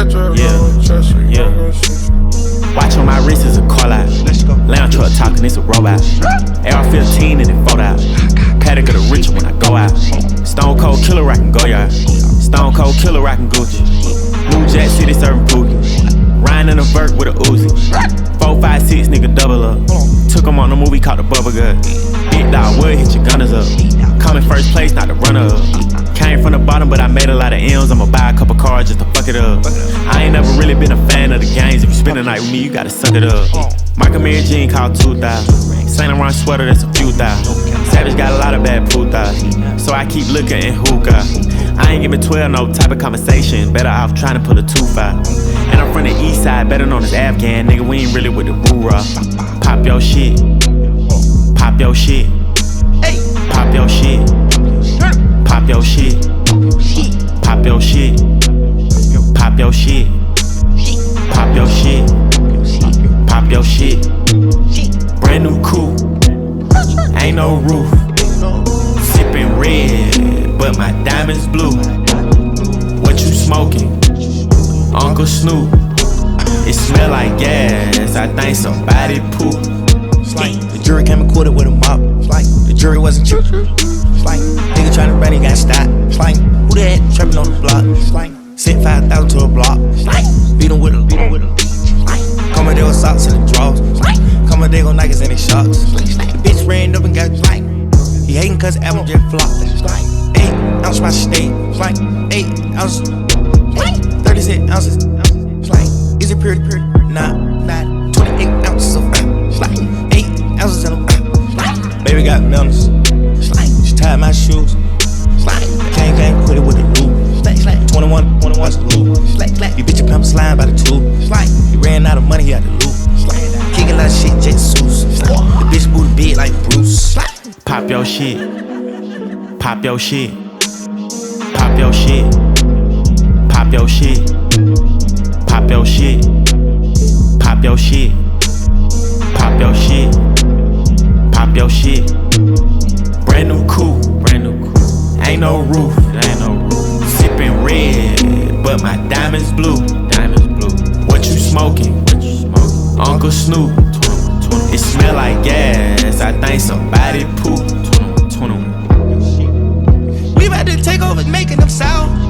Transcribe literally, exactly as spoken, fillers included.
Yeah, yeah. Watch on my wrist is a call out. Lounge truck talking, it's a robot. A R fifteen and it fold out. Paddock of the rich when I go out. Stone Cold Killer, I can go yard. Stone Cold Killer, I can Gucci. New Jack City serving Pookie. Ryan in a vert with a Uzi. Four, five, six, nigga double up. Took him on a movie called The Bubba Gut. Big dog would hit your gunners up. Come in first place, not the runner up. Came from the bottom, but I made a lot of M's. I'ma buy a couple cars just to fuck it up. I ain't never really been a fan of the games. If you spend the night with me, you gotta suck it up. Michael Mary Jean called two thousand. Saint Laurent sweater, that's a few thousand. Savage got a lot of bad putas, so I keep looking in hookah. I ain't giving twelve no type of conversation. Better off trying to put a two five. And I'm from the east side, better known as Afghan. Nigga, we ain't really with the roo-rah. Pop your shit. Pop your shit. Pop your shit. Pop your shit. Pop your shit. Pop your shit. Pop your shit. Pop your shit. Brand new coupe. Ain't no roof. Sippin' red, but my diamonds blue. What you smoking? Uncle Snoop. It smell like gas. I think somebody poop. Like the jury came and quoted with a mop. Like the jury wasn't true. Like nigga tryna run, he got stopped. Like who that trapping on the block? Like sent five thousand to a block. Like beat him with a, beat him with a. Coming there with socks and the drawers. Coming there with Nikes and they shocks. The bitch ran up and got like he hating cause the album just flopped. Eight ounce my steak. Like eight ounces. thirty-six ounces. Like is it pure? Pure? Nah, nah. twenty-eight ounces of fat. Like eight ounces in a fat. Baby got melons. She tied my shoes. Gang gang quit it with the loop. twenty-one, twenty-one's the loop. You bitch your pimp slime by the two. He ran out of money, he had to loop. Kicking like shit, Jet Seuss. The bitch booty big like Bruce. Pop your shit. Pop your shit. Pop your shit. Pop your shit. Pop your shit. Pop your shit. Pop your shit. Pop your shit. Brand new coupe. Brand new coupe. Ain't no roof. Ain't no roof. Sippin' red, but my diamonds blue. Diamonds blue. What you smoking? What you smoking? Uncle Snoop. It smell like gas. I think somebody poop. We about to take over, making them sound.